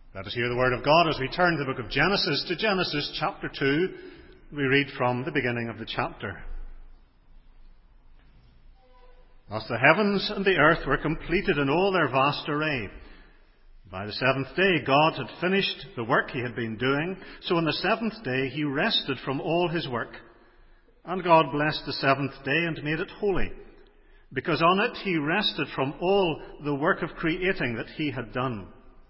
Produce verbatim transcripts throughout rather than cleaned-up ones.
Let us hear the word of God as we turn to the book of Genesis to Genesis chapter two. We read from the beginning of the chapter. Thus the heavens and the earth were completed in all their vast array. By the seventh day God had finished the work he had been doing, so on the seventh day he rested from all his work. And God blessed the seventh day and made it holy, because on it he rested from all the work of creating that he had done.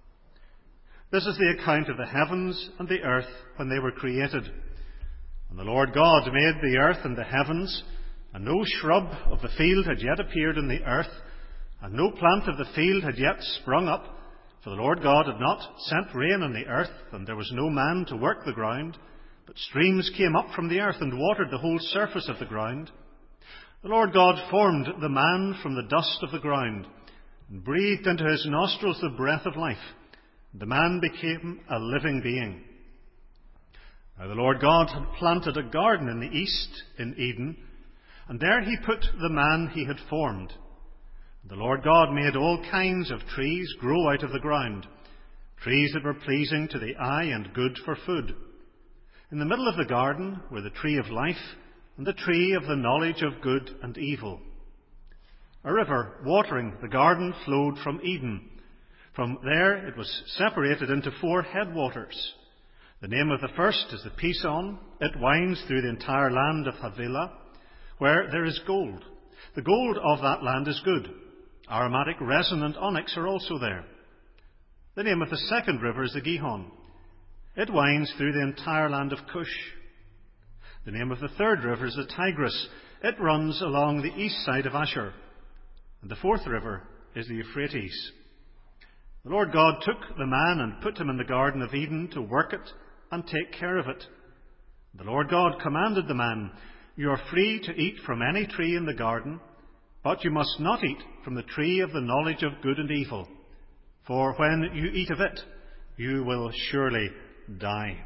This is the account of the heavens and the earth when they were created. And the Lord God made the earth and the heavens, and no shrub of the field had yet appeared in the earth, and no plant of the field had yet sprung up, for the Lord God had not sent rain on the earth, and there was no man to work the ground, but streams came up from the earth and watered the whole surface of the ground. The Lord God formed the man from the dust of the ground, and breathed into his nostrils the breath of life. The man became a living being. Now the Lord God had planted a garden in the east in Eden, and there he put the man he had formed. The Lord God made all kinds of trees grow out of the ground, trees that were pleasing to the eye and good for food. In the middle of the garden were the tree of life and the tree of the knowledge of good and evil. A river watering the garden flowed from Eden. From there it was separated into four headwaters. The name of the first is the Pison. It winds through the entire land of Havilah, where there is gold. The gold of that land is good. Aromatic resin and onyx are also there. The name of the second river is the Gihon. It winds through the entire land of Cush. The name of the third river is the Tigris. It runs along the east side of Ashur. And the fourth river is the Euphrates. The Lord God took the man and put him in the Garden of Eden to work it and take care of it. The Lord God commanded the man, "You are free to eat from any tree in the garden, but you must not eat from the tree of the knowledge of good and evil, for when you eat of it, you will surely die."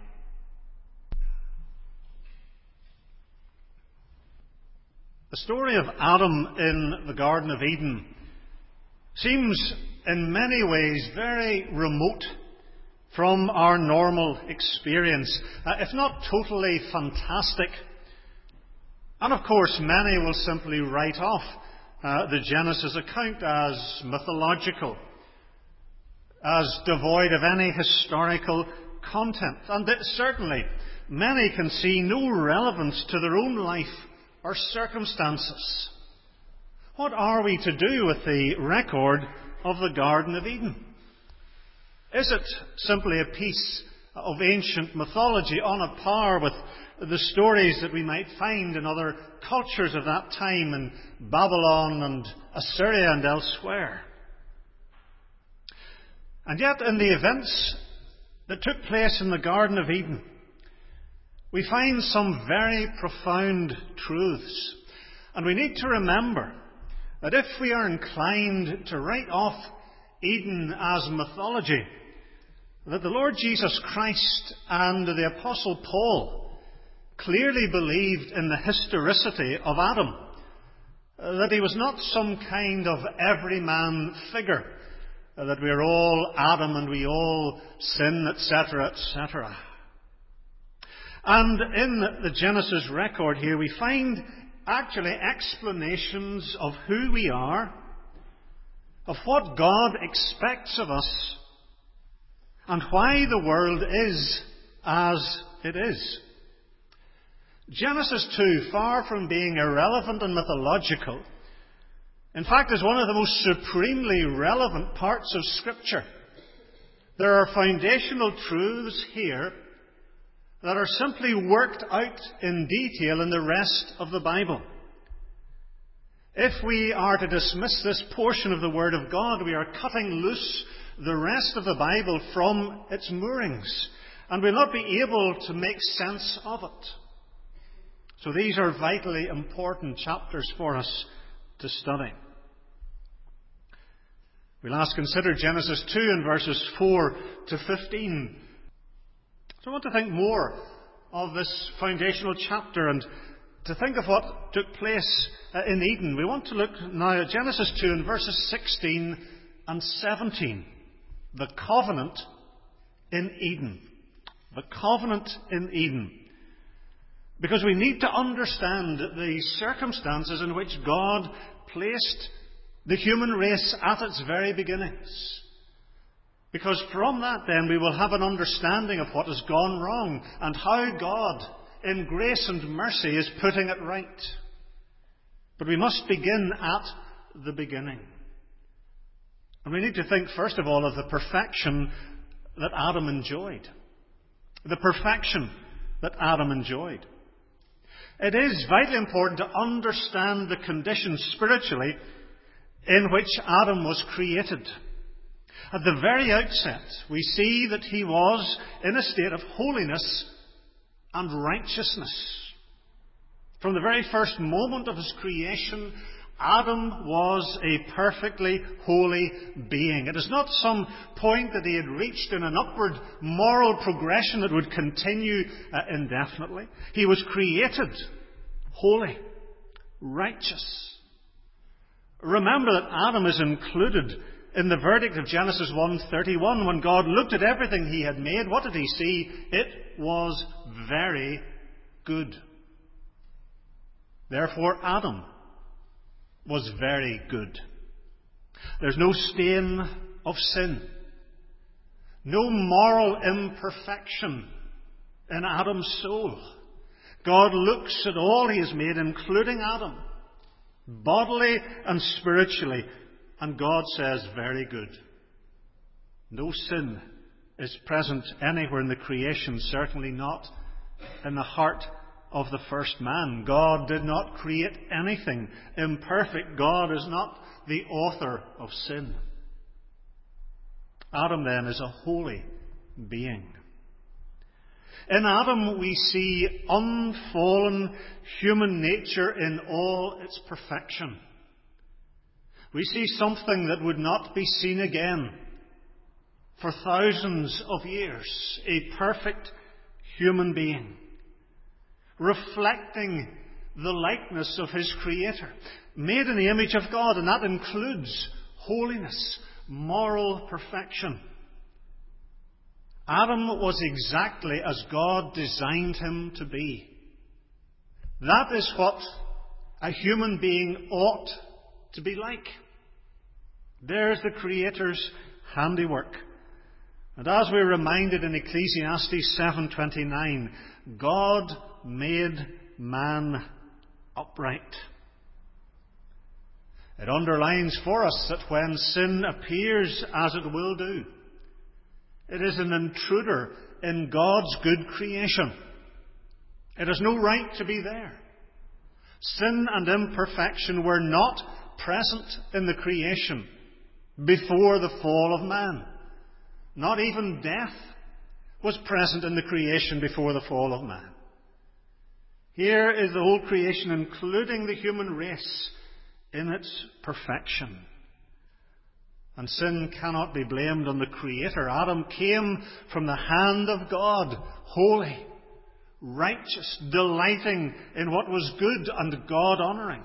The story of Adam in the Garden of Eden seems in many ways very remote from our normal experience, uh, if not totally fantastic. And of course, many will simply write off uh, the Genesis account as mythological, as devoid of any historical content. And that certainly many can see no relevance to their own life or circumstances. What are we to do with the record of the Garden of Eden? Is it simply a piece of ancient mythology on a par with the stories that we might find in other cultures of that time in Babylon and Assyria and elsewhere? And yet, in the events that took place in the Garden of Eden, we find some very profound truths. And we need to remember that if we are inclined to write off Eden as mythology, that the Lord Jesus Christ and the Apostle Paul clearly believed in the historicity of Adam, that he was not some kind of everyman figure, that we are all Adam and we all sin, et cetera, et cetera. And in the Genesis record here, we find actually explanations of who we are, of what God expects of us, and why the world is as it is. Genesis two, far from being irrelevant and mythological, in fact is one of the most supremely relevant parts of Scripture. There are foundational truths here that are simply worked out in detail in the rest of the Bible. If we are to dismiss this portion of the Word of God, we are cutting loose the rest of the Bible from its moorings, and we'll not be able to make sense of it. So these are vitally important chapters for us to study. We'll last consider Genesis two and verses four to fifteen. So I want to think more of this foundational chapter and to think of what took place in Eden. We want to look now at Genesis two and verses sixteen and seventeen. The covenant in Eden. The covenant in Eden. Because we need to understand the circumstances in which God placed the human race at its very beginnings. Because from that then we will have an understanding of what has gone wrong and how God, in grace and mercy, is putting it right. But we must begin at the beginning. And we need to think first of all of the perfection that Adam enjoyed. The perfection that Adam enjoyed. It is vitally important to understand the conditions spiritually in which Adam was created. At the very outset, we see that he was in a state of holiness and righteousness. From the very first moment of his creation, Adam was a perfectly holy being. It is not some point that he had reached in an upward moral progression that would continue uh, indefinitely. He was created holy, righteous. Remember that Adam is included in the verdict of Genesis one thirty-one. When God looked at everything he had made, what did he see? It was very good. Therefore, Adam was very good. There's no stain of sin. No moral imperfection in Adam's soul. God looks at all he has made, including Adam, bodily and spiritually, and God says, very good. No sin is present anywhere in the creation, certainly not in the heart of the first man. God did not create anything imperfect. God is not the author of sin. Adam then is a holy being. In Adam we see unfallen human nature in all its perfection. We see something that would not be seen again for thousands of years. A perfect human being, reflecting the likeness of his Creator, made in the image of God, and that includes holiness, moral perfection. Adam was exactly as God designed him to be. That is what a human being ought to be like. There's the Creator's handiwork. And as we're reminded in Ecclesiastes seven twenty-nine, God made man upright. It underlines for us that when sin appears, as it will do, it is an intruder in God's good creation. It has no right to be there. Sin and imperfection were not present in the creation before the fall of man. Not even death was present in the creation before the fall of man. Here is the whole creation, including the human race, in its perfection. And sin cannot be blamed on the Creator. Adam came from the hand of God, holy, righteous, delighting in what was good and God-honouring.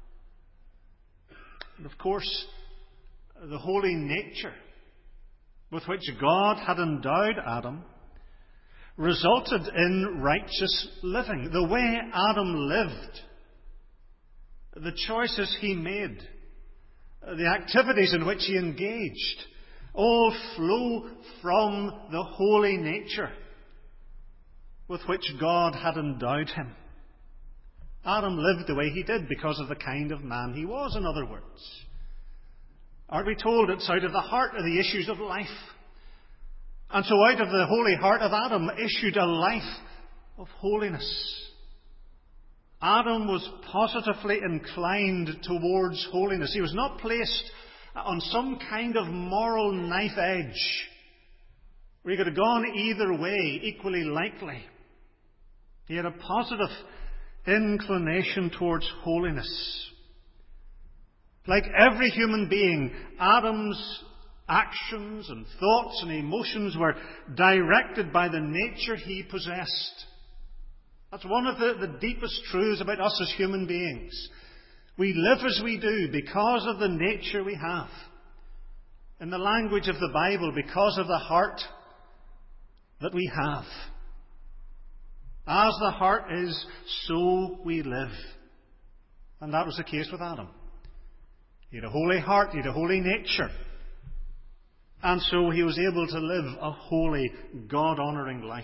And of course, the holy nature with which God had endowed Adam resulted in righteous living. The way Adam lived, the choices he made, the activities in which he engaged, all flow from the holy nature with which God had endowed him. Adam lived the way he did because of the kind of man he was, in other words. Aren't we told it's out of the heart of the issues of life? And so out of the holy heart of Adam issued a life of holiness. Adam was positively inclined towards holiness. He was not placed on some kind of moral knife edge where he could have gone either way, equally likely. He had a positive inclination towards holiness. Like every human being, Adam's actions and thoughts and emotions were directed by the nature he possessed. That's one of the, the deepest truths about us as human beings. We live as we do because of the nature we have. In the language of the Bible, because of the heart that we have. As the heart is, so we live. And that was the case with Adam. He had a holy heart, he had a holy nature. And so he was able to live a holy, God-honouring life.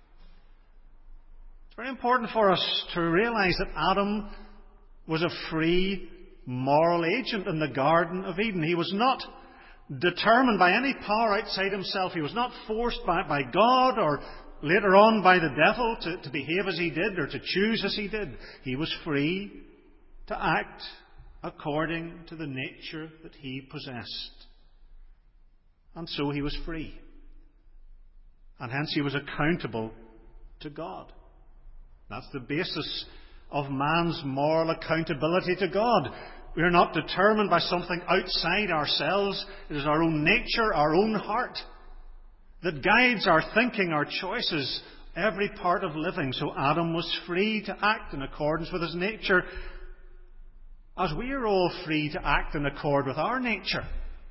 It's very important for us to realize that Adam was a free, moral agent in the Garden of Eden. He was not determined by any power outside himself. He was not forced by, by God or later on by the devil to, to behave as he did or to choose as he did. He was free to act according to the nature that he possessed. And so he was free. And hence he was accountable to God. That's the basis of man's moral accountability to God. We are not determined by something outside ourselves. It is our own nature, our own heart, that guides our thinking, our choices, every part of living. So Adam was free to act in accordance with his nature, as we are all free to act in accord with our nature,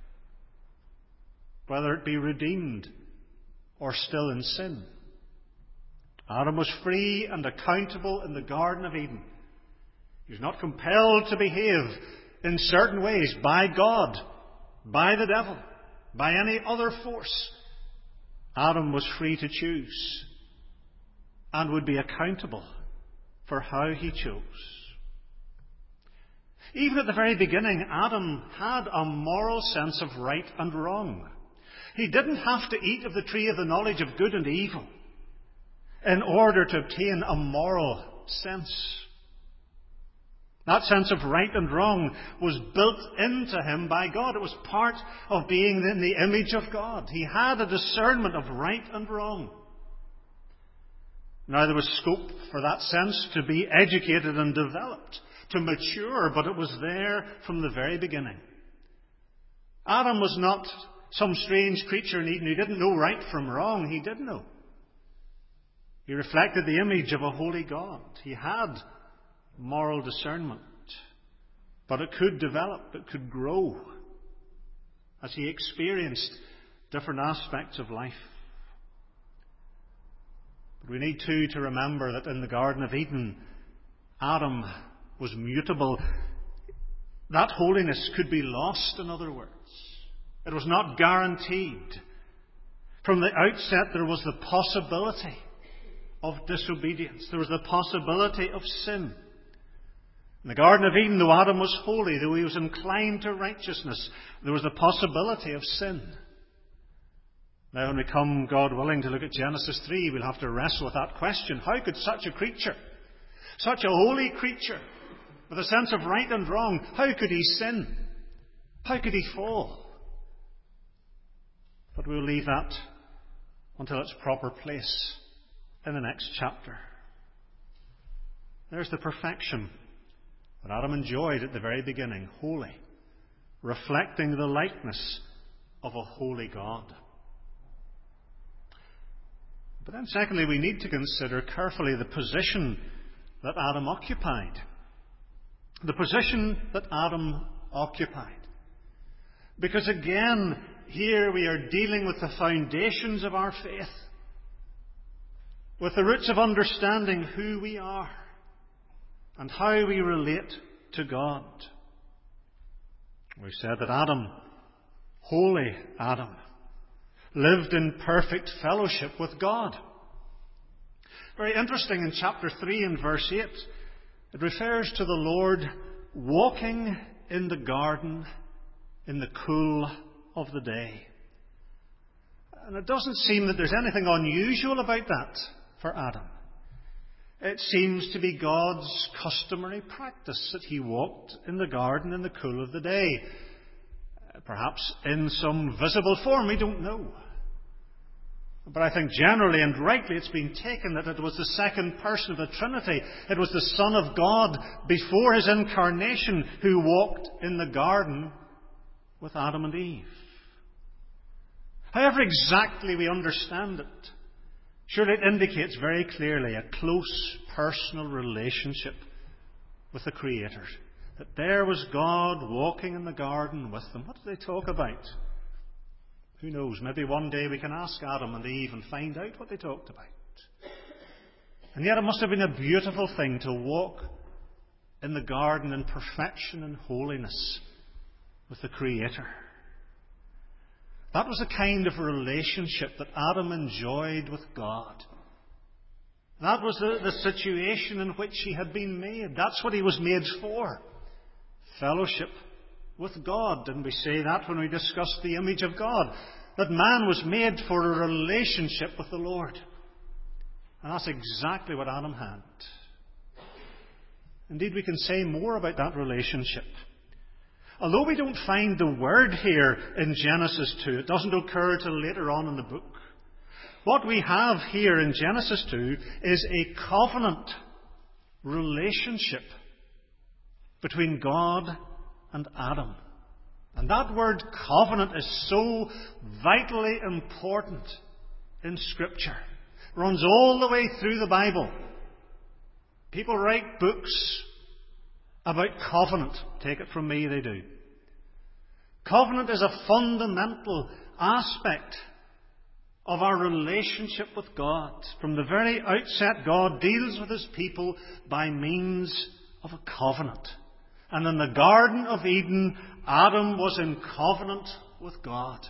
whether it be redeemed or still in sin. Adam was free and accountable in the Garden of Eden. He was not compelled to behave in certain ways by God, by the devil, by any other force. Adam was free to choose and would be accountable for how he chose. Even at the very beginning, Adam had a moral sense of right and wrong. He didn't have to eat of the tree of the knowledge of good and evil in order to obtain a moral sense. That sense of right and wrong was built into him by God. It was part of being in the image of God. He had a discernment of right and wrong. Now there was scope for that sense to be educated and developed, to mature, but it was there from the very beginning. Adam was not some strange creature in Eden who didn't know right from wrong. He did know. He reflected the image of a holy God. He had moral discernment. But it could develop, it could grow as he experienced different aspects of life. But we need too to remember that in the Garden of Eden, Adam was mutable. That holiness could be lost, in other words. It was not guaranteed. From the outset, there was the possibility of disobedience. There was the possibility of sin. In the Garden of Eden, though Adam was holy, though he was inclined to righteousness, there was the possibility of sin. Now, when we come, God willing, to look at Genesis three, we'll have to wrestle with that question. How could such a creature, such a holy creature, with a sense of right and wrong, how could he sin? How could he fall? But we'll leave that until its proper place in the next chapter. There's the perfection that Adam enjoyed at the very beginning, holy, reflecting the likeness of a holy God. But then secondly, we need to consider carefully the position that Adam occupied. The position that Adam occupied. Because again, here we are dealing with the foundations of our faith, with the roots of understanding who we are and how we relate to God. We've said that Adam, holy Adam, lived in perfect fellowship with God. Very interesting, in chapter three and verse eight, it refers to the Lord walking in the garden in the cool of the day. And it doesn't seem that there's anything unusual about that for Adam. It seems to be God's customary practice that he walked in the garden in the cool of the day. Perhaps in some visible form, we don't know. But I think generally and rightly it's been taken that it was the second person of the Trinity. It was the Son of God before his incarnation who walked in the garden with Adam and Eve. However exactly we understand it, surely it indicates very clearly a close personal relationship with the Creator. That there was God walking in the garden with them. What did they talk about? Who knows? Maybe one day we can ask Adam and Eve and find out what they talked about. And yet it must have been a beautiful thing to walk in the garden in perfection and holiness with the Creator. That was the kind of relationship that Adam enjoyed with God. That was the, the situation in which he had been made. That's what he was made for. Fellowship with God. Didn't we say that when we discussed the image of God? That man was made for a relationship with the Lord. And that's exactly what Adam had. Indeed, we can say more about that relationship. Although we don't find the word here in Genesis two, it doesn't occur till later on in the book. What we have here in Genesis two is a covenant relationship between God and Adam. And that word covenant is so vitally important in Scripture. It runs all the way through the Bible. People write books about covenant. Take it from me, they do. Covenant is a fundamental aspect of our relationship with God. From the very outset, God deals with His people by means of a covenant. And in the Garden of Eden, Adam was in covenant with God.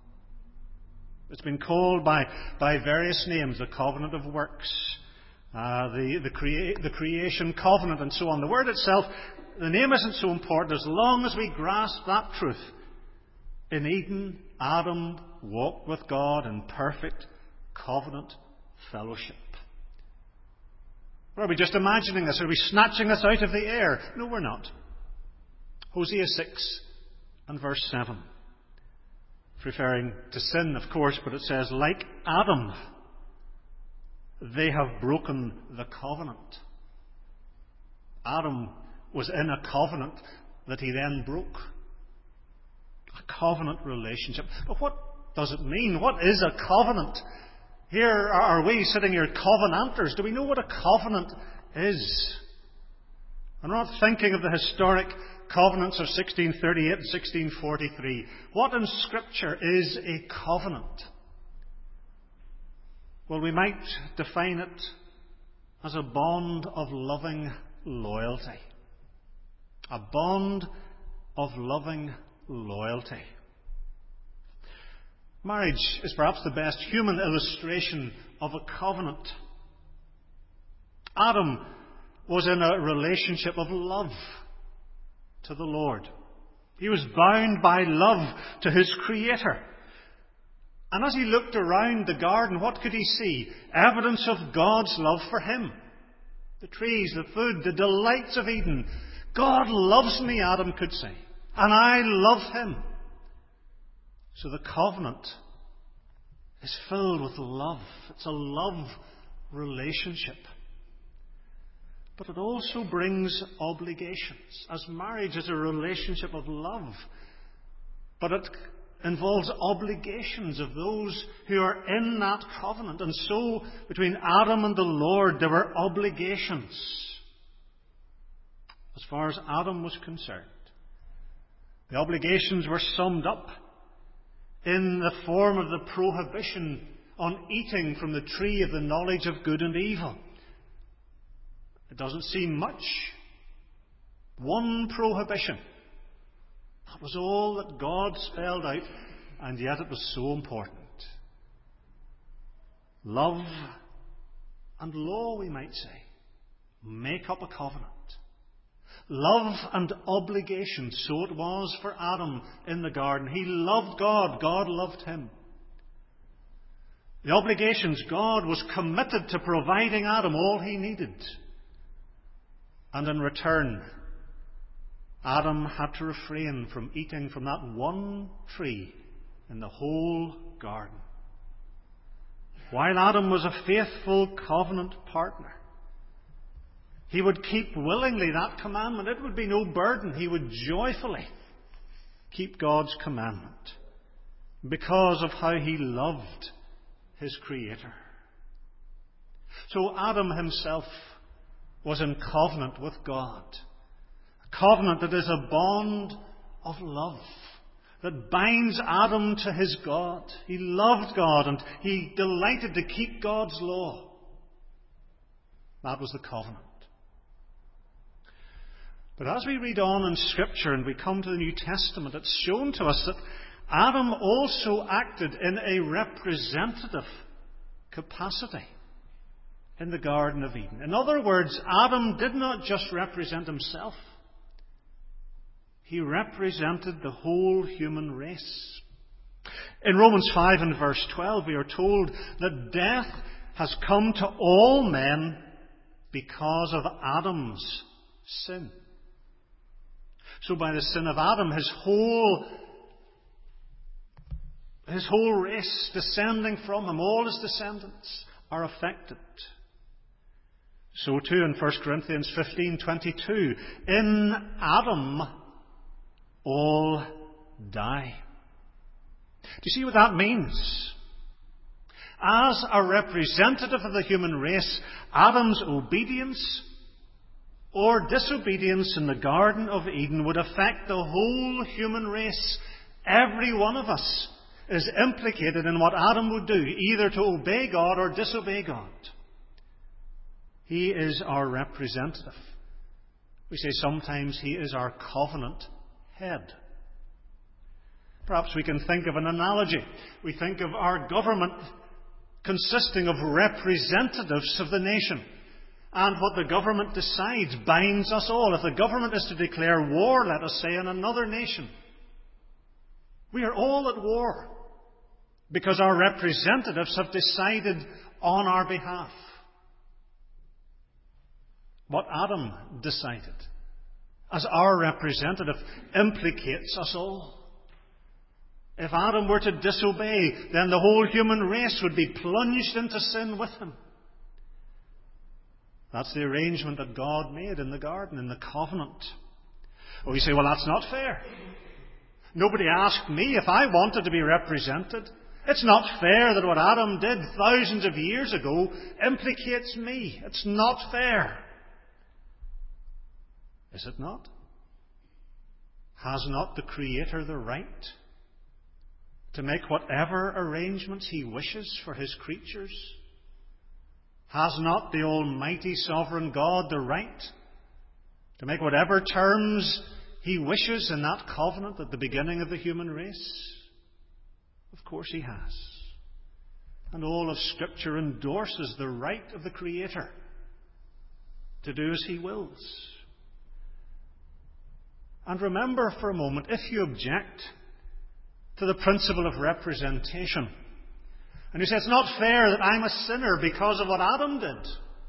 It's been called by, by various names, the covenant of works, uh, the, the, crea- the creation covenant, and so on. The word itself, the name isn't so important as long as we grasp that truth. In Eden, Adam walked with God in perfect covenant fellowship. Or are we just imagining this? Are we snatching this out of the air? No, we're not. Hosea six and verse seven. It's referring to sin, of course, but it says, like Adam, they have broken the covenant. Adam was in a covenant that he then broke. A covenant relationship. But what does it mean? What is a covenant? Here are we sitting here covenanters. Do we know what a covenant is? I'm not thinking of the historic covenants of sixteen thirty-eight and sixteen forty-three. What in Scripture is a covenant? Well, we might define it as a bond of loving loyalty. A bond of loving loyalty. Marriage is perhaps the best human illustration of a covenant. Adam was in a relationship of love to the Lord. He was bound by love to his Creator. And as he looked around the garden, what could he see? Evidence of God's love for him. The trees, the food, the delights of Eden. God loves me, Adam could say. And I love him. So the covenant is filled with love. It's a love relationship. But it also brings obligations, as marriage is a relationship of love. But it involves obligations of those who are in that covenant. And so, between Adam and the Lord, there were obligations. As far as Adam was concerned, the obligations were summed up in the form of the prohibition on eating from the tree of the knowledge of good and evil. It doesn't seem much. One prohibition. That was all that God spelled out, and yet it was so important. Love and law, we might say, make up a covenant. Love and obligation, so it was for Adam in the garden. He loved God, God loved him. The obligations, God was committed to providing Adam all he needed. And in return, Adam had to refrain from eating from that one tree in the whole garden. While Adam was a faithful covenant partner, he would keep willingly that commandment. It would be no burden. He would joyfully keep God's commandment because of how he loved his Creator. So Adam himself was in covenant with God. A covenant that is a bond of love. that binds Adam to his God. He loved God and he delighted to keep God's law. That was the covenant. But as we read on in Scripture and we come to the New Testament, it's shown to us that Adam also acted in a representative capacity in the Garden of Eden. In other words, Adam did not just represent himself. He represented the whole human race. In Romans five and verse twelve, we are told that death has come to all men because of Adam's sin. So by the sin of Adam, his whole, his whole race descending from him, all his descendants are affected. So too in First Corinthians fifteen twenty-two, in Adam all die. Do you see what that means? As a representative of the human race, Adam's obedience or disobedience in the Garden of Eden would affect the whole human race. Every one of us is implicated in what Adam would do, either to obey God or disobey God. He is our representative. We say sometimes he is our covenant head. Perhaps we can think of an analogy. We think of our government consisting of representatives of the nation. And what the government decides binds us all. If the government is to declare war, let us say, in another nation, we are all at war because our representatives have decided on our behalf. What Adam decided as our representative implicates us all. If Adam were to disobey, then the whole human race would be plunged into sin with him. That's the arrangement that God made in the garden, in the covenant. Oh, you say, well, that's not fair. Nobody asked me if I wanted to be represented. It's not fair that what Adam did thousands of years ago implicates me. It's not fair. Is it not? Has not the Creator the right to make whatever arrangements He wishes for His creatures? Has not the Almighty Sovereign God the right to make whatever terms He wishes in that covenant at the beginning of the human race? Of course He has. And all of Scripture endorses the right of the Creator to do as He wills. And remember for a moment, if you object to the principle of representation, and you say, it's not fair that I'm a sinner because of what Adam did.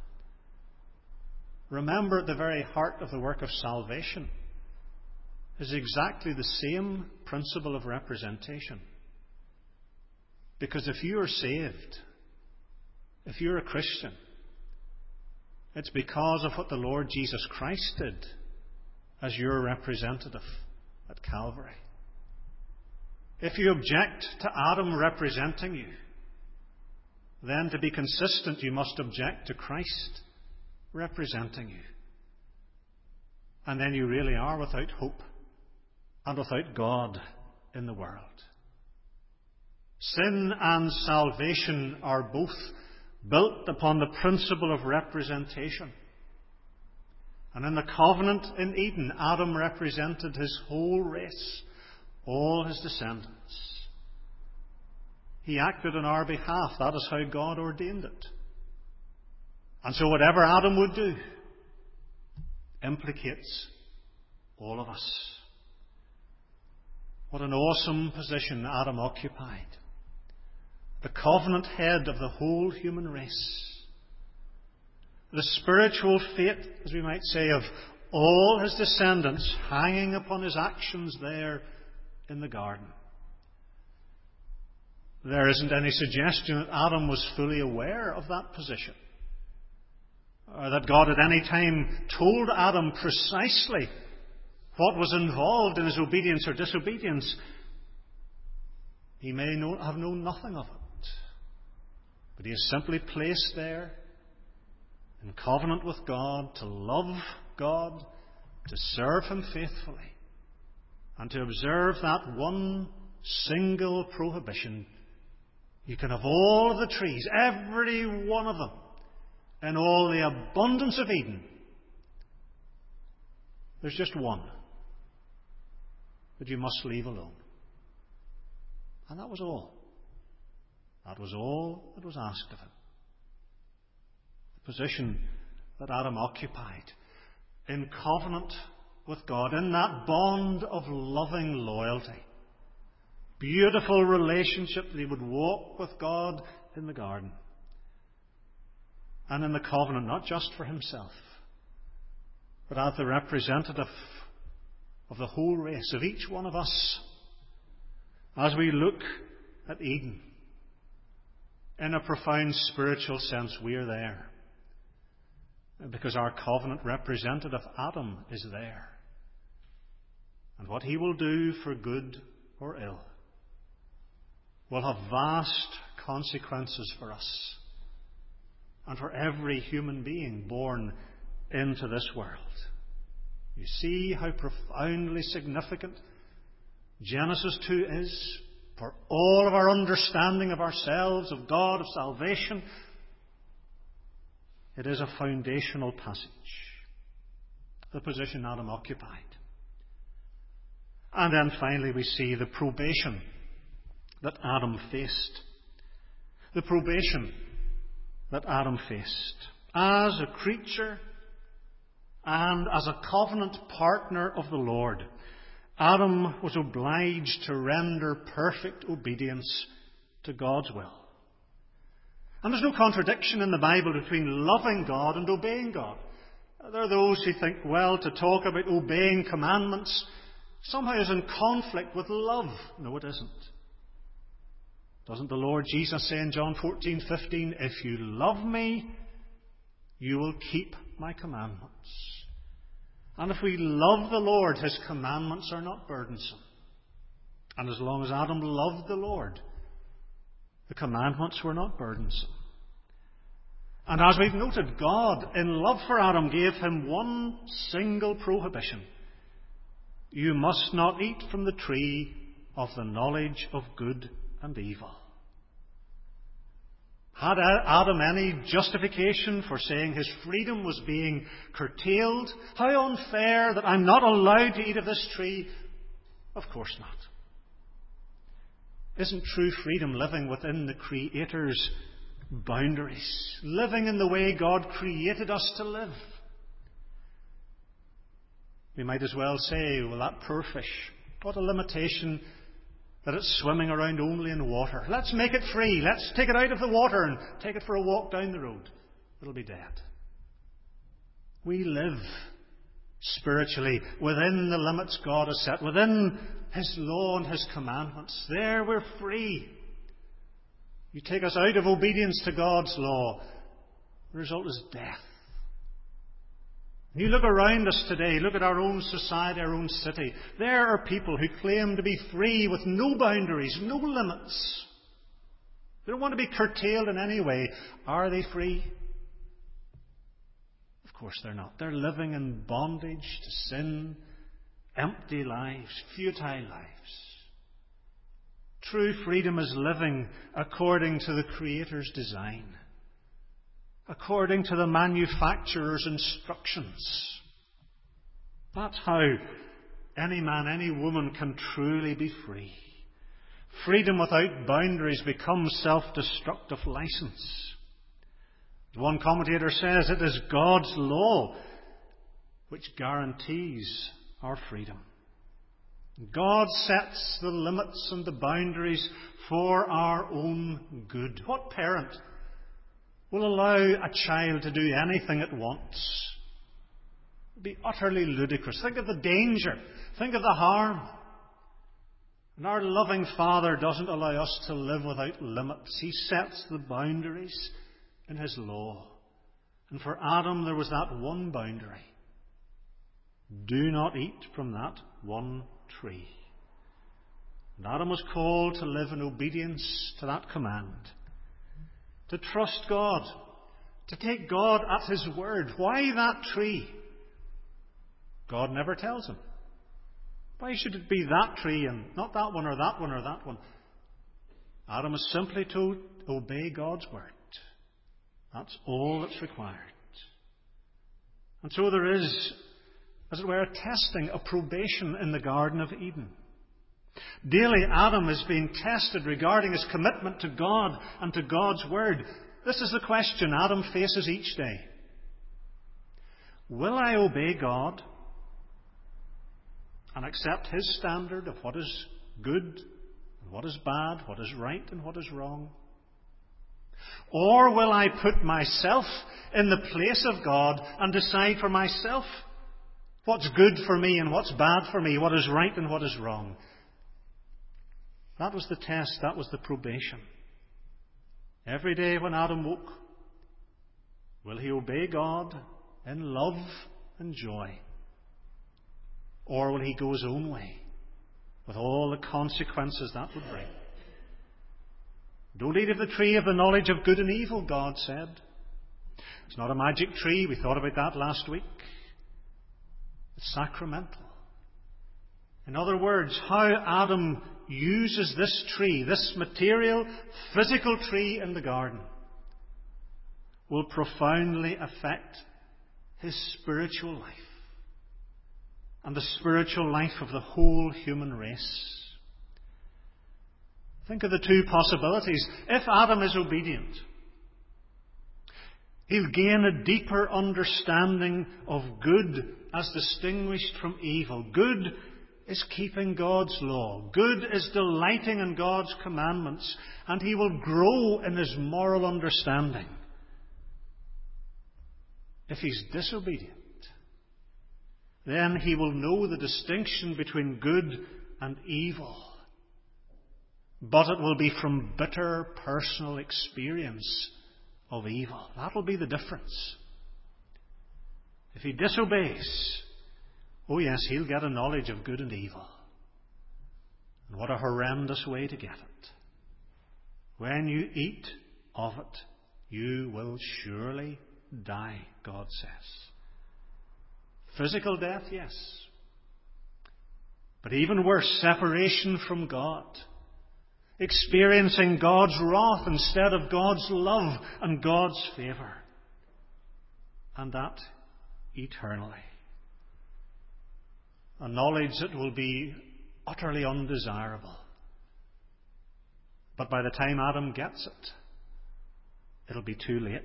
Remember, at the very heart of the work of salvation is exactly the same principle of representation. Because if you are saved, if you're a Christian, it's because of what the Lord Jesus Christ did as your representative at Calvary. If you object to Adam representing you, then to be consistent, you must object to Christ representing you. And then you really are without hope and without God in the world. Sin and salvation are both built upon the principle of representation. And in the covenant in Eden, Adam represented his whole race, all his descendants. He acted on our behalf. That is how God ordained it. And so whatever Adam would do implicates all of us. What an awesome position Adam occupied. The covenant head of the whole human race. The spiritual fate, as we might say, of all his descendants hanging upon his actions there in the garden. There isn't any suggestion that Adam was fully aware of that position, or that God at any time told Adam precisely what was involved in his obedience or disobedience. He may know, have known nothing of it, but he is simply placed there in covenant with God, to love God, to serve Him faithfully, and to observe that one single prohibition, you can have all of the trees, every one of them, in all the abundance of Eden. There's just one that you must leave alone. And that was all. That was all that was asked of him. The position that Adam occupied in covenant with God, in that bond of loving loyalty, beautiful relationship that he would walk with God in the garden, and in the covenant, not just for himself, but as the representative of the whole race, of each one of us, as we look at Eden. In a profound spiritual sense, we are there, because our covenant representative, Adam, is there. And what he will do for good or ill will have vast consequences for us and for every human being born into this world. You see how profoundly significant Genesis two is for all of our understanding of ourselves, of God, of salvation. It is a foundational passage, the position Adam occupied. And then finally we see the probation that Adam faced. The probation that Adam faced. As a creature and as a covenant partner of the Lord, Adam was obliged to render perfect obedience to God's will. And there's no contradiction in the Bible between loving God and obeying God. There are those who think, well, to talk about obeying commandments somehow is in conflict with love. No, it isn't. Doesn't the Lord Jesus say in John fourteen fifteen, if you love me, you will keep my commandments. And if we love the Lord, his commandments are not burdensome. And as long as Adam loved the Lord, the commandments were not burdensome. And as we've noted, God, in love for Adam, gave him one single prohibition. You must not eat from the tree of the knowledge of good and evil. Had Adam any justification for saying his freedom was being curtailed? How unfair that I'm not allowed to eat of this tree? Of course not. Isn't true freedom living within the Creator's boundaries? Living in the way God created us to live? We might as well say, well, that poor fish, what a limitation that it's swimming around only in water. Let's make it free. Let's take it out of the water and take it for a walk down the road. It'll be dead. We live spiritually within the limits God has set, within his law and his commandments. There we're free. You take us out of obedience to God's law, the result is death. You look around us today, look at our own society, our own city. There are people who claim to be free with no boundaries, no limits. They don't want to be curtailed in any way. Are they free? Of course they're not. They're living in bondage to sin, empty lives, futile lives. True freedom is living according to the Creator's design, according to the manufacturer's instructions. That's how any man, any woman can truly be free. Freedom without boundaries becomes self-destructive license. One commentator says it is God's law which guarantees our freedom. God sets the limits and the boundaries for our own good. What parent will allow a child to do anything it wants? It would be utterly ludicrous. Think of the danger. Think of the harm. And our loving Father doesn't allow us to live without limits. He sets the boundaries in his law. And for Adam there was that one boundary. Do not eat from that one tree. And Adam was called to live in obedience to that command. To trust God, to take God at his word. Why that tree? God never tells him. Why should it be that tree and not that one or that one or that one? Adam is simply to obey God's word. That's all that's required. And so there is, as it were, a testing, a probation in the Garden of Eden. Daily, Adam is being tested regarding his commitment to God and to God's word. This is the question Adam faces each day. Will I obey God and accept his standard of what is good and what is bad, what is right and what is wrong? Or will I put myself in the place of God and decide for myself what's good for me and what's bad for me, what is right and what is wrong? That was the test, that was the probation. Every day when Adam woke, will he obey God in love and joy? Or will he go his own way with all the consequences that would bring? Don't eat of the tree of the knowledge of good and evil, God said. It's not a magic tree. We thought about that last week. It's sacramental. In other words, how Adam uses this tree, this material, physical tree in the garden, will profoundly affect his spiritual life and the spiritual life of the whole human race. Think of the two possibilities. If Adam is obedient, he'll gain a deeper understanding of good as distinguished from evil. Good is keeping God's law. Good is delighting in God's commandments. And he will grow in his moral understanding. If he's disobedient, then he will know the distinction between good and evil. But it will be from bitter personal experience of evil. That will be the difference. If he disobeys, oh yes, he'll get a knowledge of good and evil. And what a horrendous way to get it. When you eat of it, you will surely die, God says. Physical death, yes. But even worse, separation from God. Experiencing God's wrath instead of God's love and God's favour. And that eternally. A knowledge that will be utterly undesirable. But by the time Adam gets it, it'll be too late.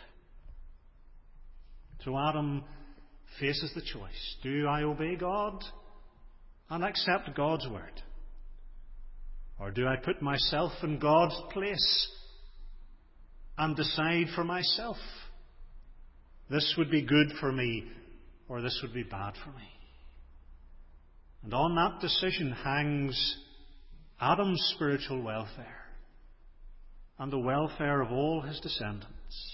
So Adam faces the choice. Do I obey God and accept God's word? Or do I put myself in God's place and decide for myself? This would be good for me, or this would be bad for me. And on that decision hangs Adam's spiritual welfare and the welfare of all his descendants.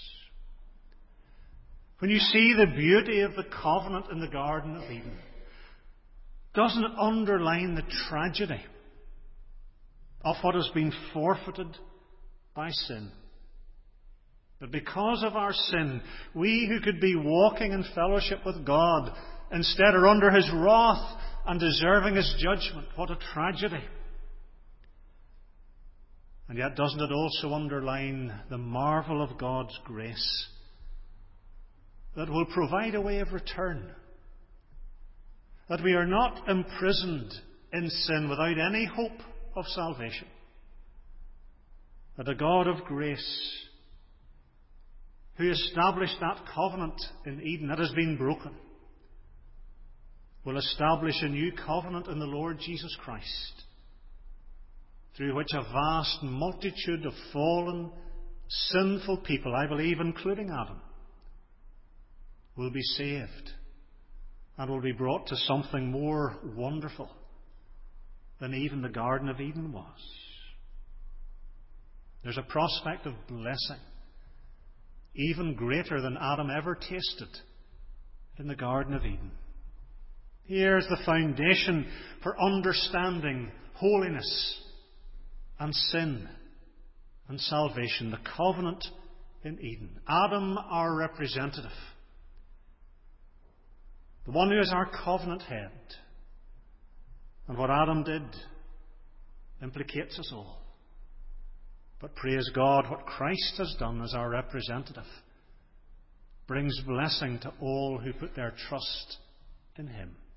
When you see the beauty of the covenant in the Garden of Eden, doesn't it underline the tragedy of what has been forfeited by sin? That because of our sin, we who could be walking in fellowship with God instead are under his wrath and deserving his judgment. What a tragedy. And yet doesn't it also underline the marvel of God's grace that will provide a way of return? That we are not imprisoned in sin without any hope of salvation. That a God of grace, who established that covenant in Eden that has been broken, will establish a new covenant in the Lord Jesus Christ, through which a vast multitude of fallen, sinful people, I believe including Adam, will be saved and will be brought to something more wonderful than even the Garden of Eden was. There's a prospect of blessing even greater than Adam ever tasted in the Garden of Eden. Here's the foundation for understanding holiness and sin and salvation. The covenant in Eden. Adam, our representative. The one who is our covenant head. And what Adam did implicates us all. But praise God, what Christ has done as our representative brings blessing to all who put their trust in him.